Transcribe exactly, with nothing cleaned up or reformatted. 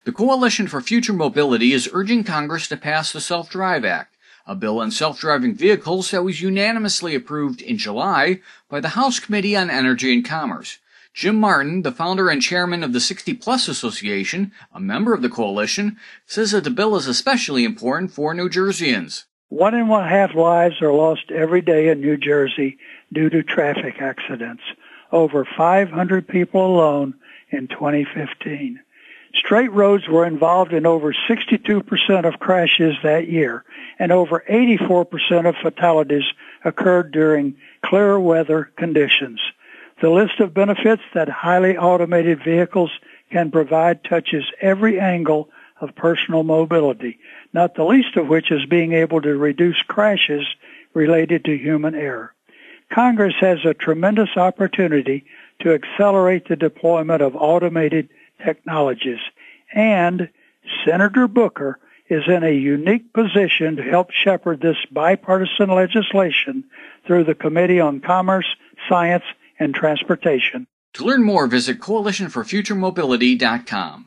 The Coalition for Future Mobility is urging Congress to pass the Self-Drive Act, a bill on self-driving vehicles that was unanimously approved in July by the House Committee on Energy and Commerce. Jim Martin, the founder and chairman of the sixty plus Association, a member of the coalition, says that the bill is especially important for New Jerseyans. One and one half lives are lost every day in New Jersey due to traffic accidents. Over five hundred people alone in twenty fifteen. Straight roads were involved in over sixty-two percent of crashes that year, and over eighty-four percent of fatalities occurred during clear weather conditions. The list of benefits that highly automated vehicles can provide touches every angle of personal mobility, not the least of which is being able to reduce crashes related to human error. Congress has a tremendous opportunity to accelerate the deployment of automated technologies, and Senator Booker is in a unique position to help shepherd this bipartisan legislation through the Committee on Commerce, Science, and Transportation. To learn more, visit coalition for future mobility dot com.